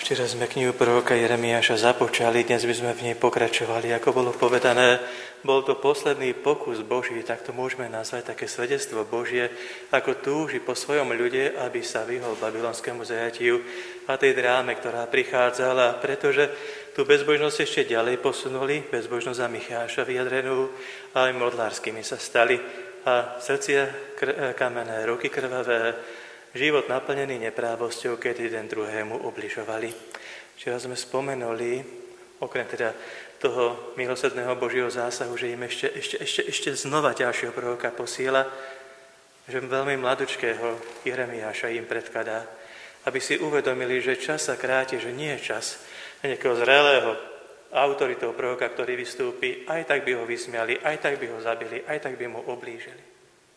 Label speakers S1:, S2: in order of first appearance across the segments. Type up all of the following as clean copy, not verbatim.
S1: Včera sme knihu proroka Jeremiáša započali, dnes by sme v nej pokračovali. Ako bolo povedané, bol to posledný pokus Boží, tak to môžeme nazvať také svedectvo Božie, ako túži po svojom ľude, aby sa vyhol babylonskému zajatiu a tej dráme, ktorá prichádzala, pretože tú bezbožnosť ešte ďalej posunuli, bezbožnosť a Micháša vyjadrenú, a aj modlárskymi sa stali a srdcia kamenné, ruky krvavé, život naplnený neprávosťou, keď jeden druhému ubližovali. Včera sme spomenuli, okrem teda toho milosrdného Božieho zásahu, že im ešte znova ďalšieho proroka posiela, že veľmi mladučkého Jeremiáša im predkladá, aby si uvedomili, že čas sa kráti, že nie je čas nejakého zrelého autoritou proroka, ktorý vystúpi, aj tak by ho vysmiali, aj tak by ho zabili, aj tak by mu ublížili.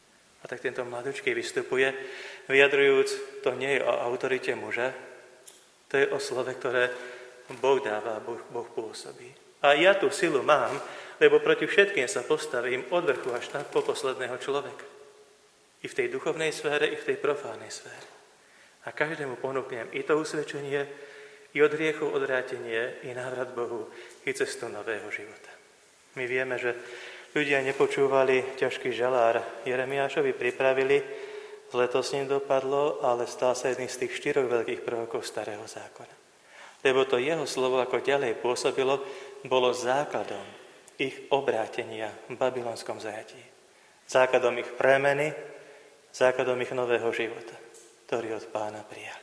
S1: A tak tento mladučký vystupuje, vyjadrujúc, to nie je o autorite muža, to je o slove, ktoré Boh dáva, Boh pôsobí. A ja tú silu mám, lebo proti všetkým sa postavím od vrchu až tak po posledného človeka. I v tej duchovnej sfére, i v tej profánnej sfére. A každému ponúknem i to usvedčenie, i od hriechov odvrátenie, i návrat Bohu, i cestu nového života. My vieme, že ľudia nepočúvali ťažký žalár. Jeremiášovi pripravili, zle to s ním dopadlo, ale stal sa jedným z tých 4 veľkých prorokov Starého zákona. Lebo to jeho slovo, ako ďalej pôsobilo, bolo základom ich obrátenia v babylonskom zajatí. Základom ich premeny, základom ich nového života, ktorý od Pána prijali.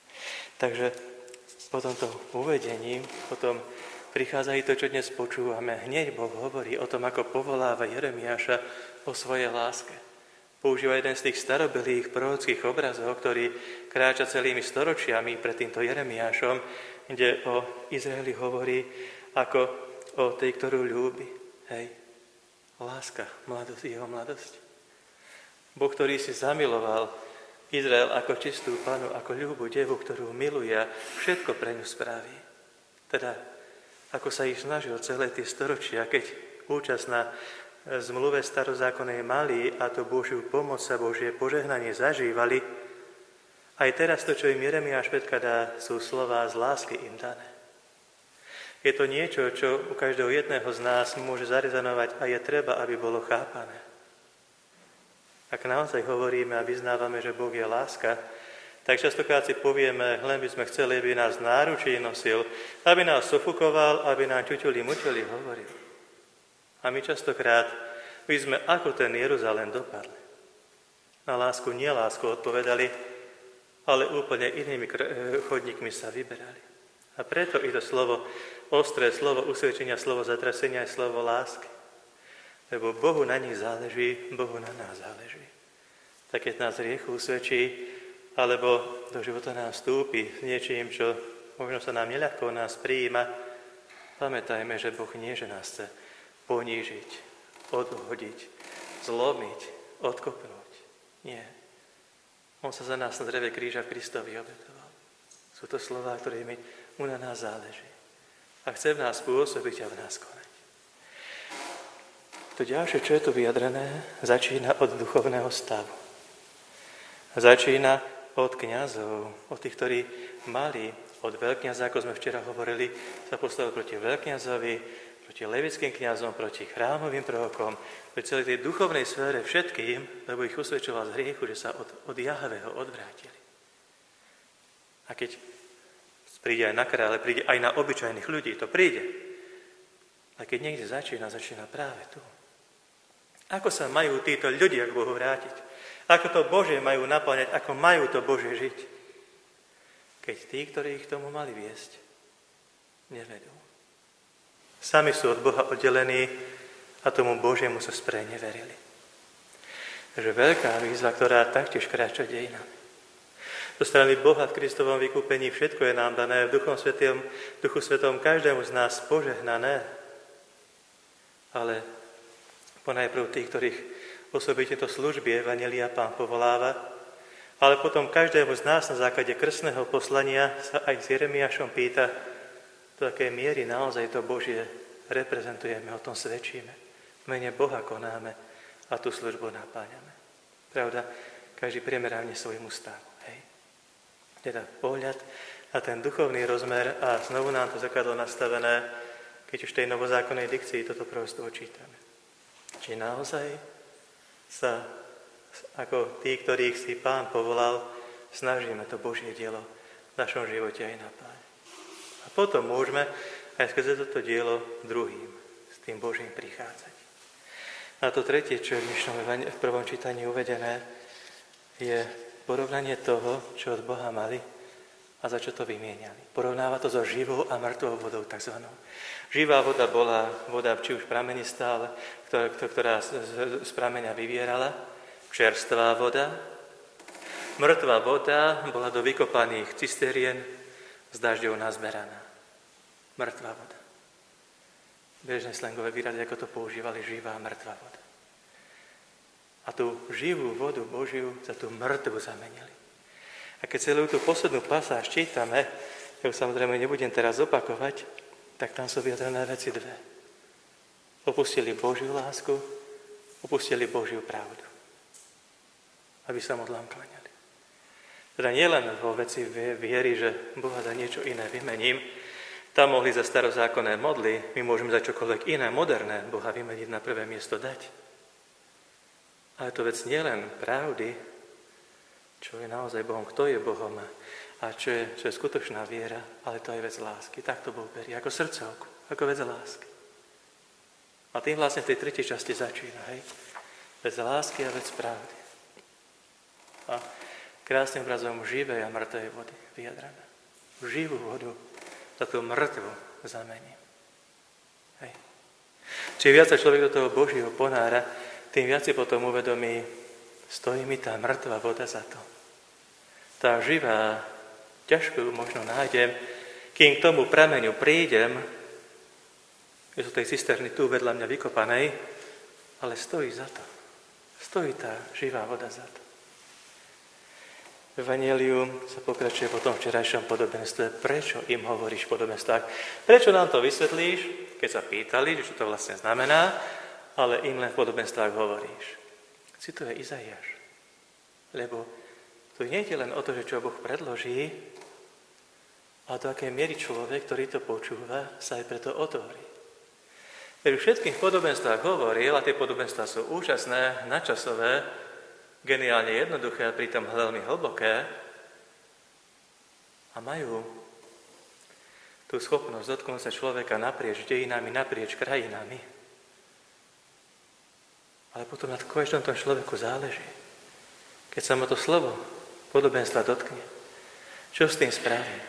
S1: Takže po tomto uvedení, potom prichádza i to, čo dnes počúvame. Hneď Boh hovorí o tom, ako povoláva Jeremiáša o svojej láske. Používa jeden z tých starobylých prorockých obrazov, ktorý kráča celými storočiami pred týmto Jeremiášom, kde o Izraeli hovorí ako o tej, ktorú ľúbi. Hej, láska, mladosť, jeho mladosť. Boh, ktorý si zamiloval Izrael ako čistú panu, ako ľúbu devu, ktorú miluje, všetko pre ňu spraví. Teda ako sa ich snažil celé tie storočia, keď účasť na zmluve starozákonnej mali a to Božiu pomoc a Božie požehnanie zažívali, aj teraz to, čo im Jeremiáš predkladá, sú slová z lásky im dané. Je to niečo, čo u každého jedného z nás môže zarezonovať a je treba, aby bolo chápané. Ak naozaj hovoríme a vyznávame, že Boh je láska, tak častokrát si povieme, len by sme chceli, aby nás náručí nosil, aby nás sufokoval, aby nám čuťuli mučili hovoril. A my častokrát by sme ako ten Jeruzalém dopadli. Na lásku, nelásku odpovedali, ale úplne inými chodníkmi sa vyberali. A preto i to slovo ostré, slovo usvedčenia, slovo zatrasenia je slovo lásky. Lebo Bohu na nich záleží, Bohu na nás záleží. Tak keď nás hriechu usvedčí, alebo do života nám vstúpi s niečím, čo možno sa nám neľahko nás prijíma, pamätajme, že Boh nie, že nás chce ponížiť, odhodiť, zlomiť, odkopnúť. Nie. On sa za nás na dreve kríža v Kristovi obetoval. Sú to slová, ktorými mu na nás záleží. A chce v nás pôsobiť a v nás konať. To ďalšie, čo je tu vyjadrené, začína od duchovného stavu. Začína od kňazov, od tých, ktorí mali, od veľkňaza, ako sme včera hovorili, sa postavil proti veľkňazovi, proti levickým kňazom, proti chrámovým prorokom, proti celej tej duchovnej sfére všetkým, lebo ich usvedčoval z hriechu, že sa od Jahveho odvrátili. A keď príde aj na kráľa, príde aj na obyčajných ľudí, to príde. A keď niekde začína práve tu. Ako sa majú títo ľudia k Bohu vrátiť? Ako to Božie majú naplňať, ako majú to Božie žiť. Keď tí, ktorí ich k tomu mali viesť, nevedú. Sami sú od Boha oddelení a tomu Božiemu sa spreneverili. Takže veľká výzva, ktorá taktiež kráča dejinami. Zo strany Boha v Kristovom vykúpení všetko je nám dané, v Duchu Svetom každému z nás požehnané. Ale ponajprv tých, ktorých osobite to služby Evanjelia Pán povoláva, ale potom každému z nás na základe krstného poslania sa aj s Jeremiášom pýta, do akej miery naozaj to Božie reprezentujeme, o tom svedčíme. V mene Boha konáme a tú službu napáňame. Pravda, každý primerávne svojmu stavu. Hej? Teda pohľad A ten duchovný rozmer, a znovu nám to zrkadlo nastavené, keď už v tej novozákonnej dikcii toto prosto čítame. Či naozaj sa, ako tí, ktorých si Pán povolal, snažíme to Božie dielo v našom živote aj napájať. A potom môžeme aj skrze toto dielo druhým s tým Božím prichádzať. A to tretie, čo je v prvom čítaní uvedené, je porovnanie toho, čo od Boha mali a za čo to vymieniali. Porovnáva to so živou a mŕtvou vodou takzvanou. Živá voda bola voda, či už pramenistá, ale ktorá z prameňa vyvierala. Čerstvá voda. Mŕtvá voda bola do vykopaných cisterien z dažďov nazberaná. Mŕtvá voda. Bežné slangové výrazy, ako to používali, živá a mŕtvá voda. A tú živú vodu Božiu za tú mŕtvu zamenili. A keď celú tú poslednú pasáž čítame, ja ju samozrejme nebudem teraz opakovať, tak tam sú vyjadrené veci dve. Opustili Božiu lásku, opustili Božiu pravdu. Aby sa modlám kláňali. Teda nielen vo veci viery, že Boha za niečo iné vymením, tam mohli za starozákonné modly, my môžeme za čokoľvek iné, moderné, Boha vymeniť na prvé miesto dať. Ale to vec nielen pravdy, čo je naozaj Bohom, kto je Bohom a čo je skutočná viera, ale to je vec lásky. Tak to Boh berie, ako srdcovku, ako vec lásky. A tým vlastne v tej tretej časti začína, hej? Vec lásky a vec pravdy. A krásnym obrazom živej a mŕtvej vody vyjadrené. Živú vodu za tú mŕtvu zamením. Hej. Čím viac sa človek do toho Božieho ponára, tým viac si potom uvedomí, stojí mi tá mŕtva voda za to. Tá živá, ťažko ju možno nájdem, kým k tomu prameňu prídem, je to tej cisterny tu vedľa mňa vykopanej, ale stojí za to. Stojí tá živá voda za to. V Evanjeliu sa pokračuje po tom včerajšom podobenstve. Prečo im hovoríš v podobenstvách? Prečo nám to vysvetlíš, keď sa pýtali, čo to vlastne znamená, ale im len v podobenstvách hovoríš? Cituje Izaiáš. Lebo tu nie je len o to, že čo Boh predloží, ale do akej miery človek, ktorý to počúva, sa aj preto otvorí. Veď v všetkých podobenstvách hovoril, a tie podobenstvá sú úžasné, nadčasové, geniálne jednoduché a pritom veľmi hlboké a majú tú schopnosť dotknúť sa človeka naprieč dejinami, naprieč krajinami. Ale potom na každom tom človeku záleží. Keď sa ma to slovo podobenstva dotkne, čo s tým spravím?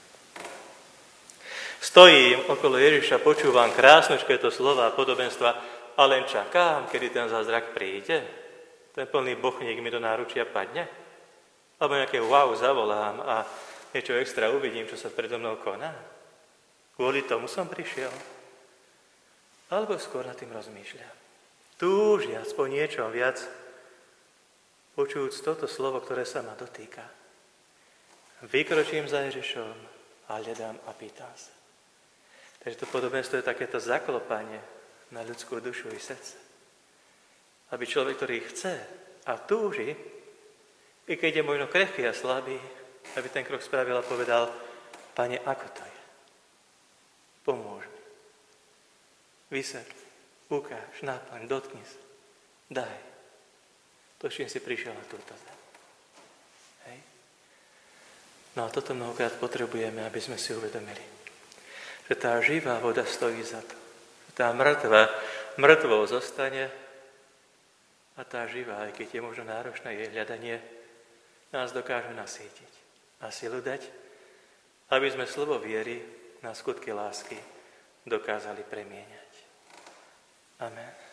S1: Stojím okolo Ježiša, počúvam krásnočké to slova a podobenstva a len čakám, kedy ten zázrak príde. Ten plný bochník mi do náručia padne. Alebo nejaké wow zavolám a niečo extra uvidím, čo sa predo mnou koná. Kvôli tomu som prišiel. Alebo skôr nad tým rozmýšľam. Túžiac po niečom viac, počujúc toto slovo, ktoré sa ma dotýka. Vykročím za Ježišom a hľadám a pýtam sa. Takže to podobenstvo je takéto zaklopanie na ľudskú dušu i srdce. Aby človek, ktorý chce a túži, i keď je možno krehký a slabý, aby ten krok spravil a povedal: Pane, ako to je? Pomôž mi. Vysvetli, ukáž, naplň, dotkni sa. Daj. To, čím si prišiel na túto zem. Hej? No a toto mnohokrát potrebujeme, aby sme si uvedomili, že tá živá voda stojí za to. Tá mŕtvou zostane a tá živá, aj keď je možno náročné jej hľadanie, nás dokáže nasýtiť a silu dať, aby sme slovo viery na skutky lásky dokázali premieňať. Amen.